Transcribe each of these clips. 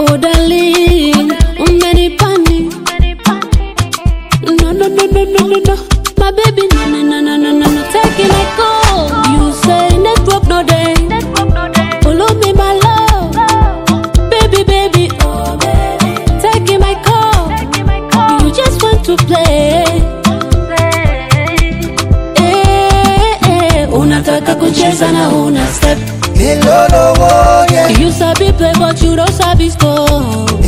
Oh darling, umenipani. No, my baby, no, taking my call. You say network no day. Follow me, my love, baby, oh baby, taking my call. You just want to play. Unataka kucheza na una step. You sabi play but you don't sabi score.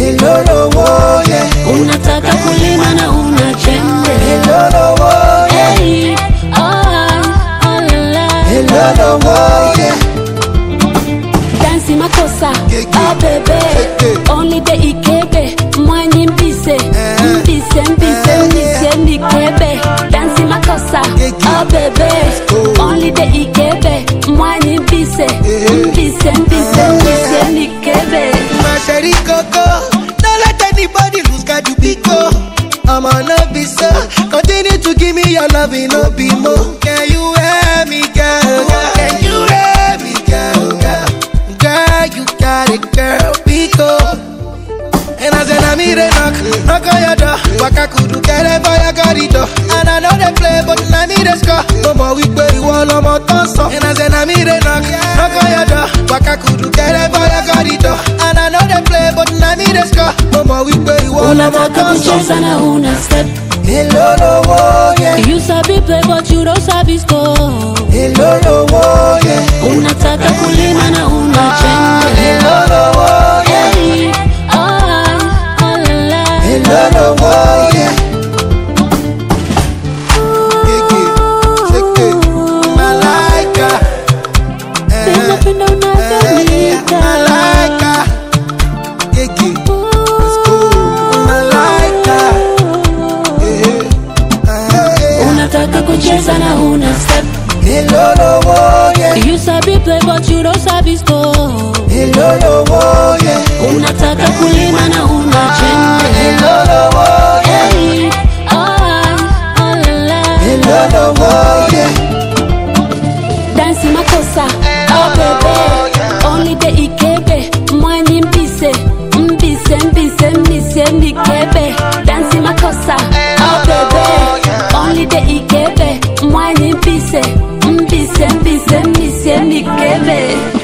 Unataka kulima na una jembe. Hey, oh la la. Dansi makosa, oh baby. Only the ikebe, mwanyi mbise. Mbise mikebe. Dansi makosa, oh baby. Only the ikebe, mwanyi mbise. Mbise mikebe. Mashari Coco, don't let anybody lose God you pico. I'm on a visa. Continue to give me your love, no be more. Can you hear me, girl? Can you hear me, girl? Girl, you got it, girl, pico. And I said, I need a knock on your door. Waka kudu kere for your corridor. And I know they play, but I need a score. No more weak, but you want no more toss. And I said, I need a knock on your door. Waka kudu kere for your corridor. And I know they play, but I need a score. No more weak, but you want no more Unataka toss. kucheza na una step. Yeah. You sabi play but you don't sabi score. Yeah. Unataka kulima na una jembe. Hey, oh la la. Yeah. Malaika. Ninapenda unavyonika. Malaika. Let's go. Malaika. Unataka kucheza na una step. You sabi play but you don't sabi score. Unataka kulima na una jembe. Hey, oh la la. Dansi makosa, oh baby. Only the ikebe, mwanyi mbise mikebe. Dansi makosa, oh baby. Only the ikebe, mwanyi mbise mikebe.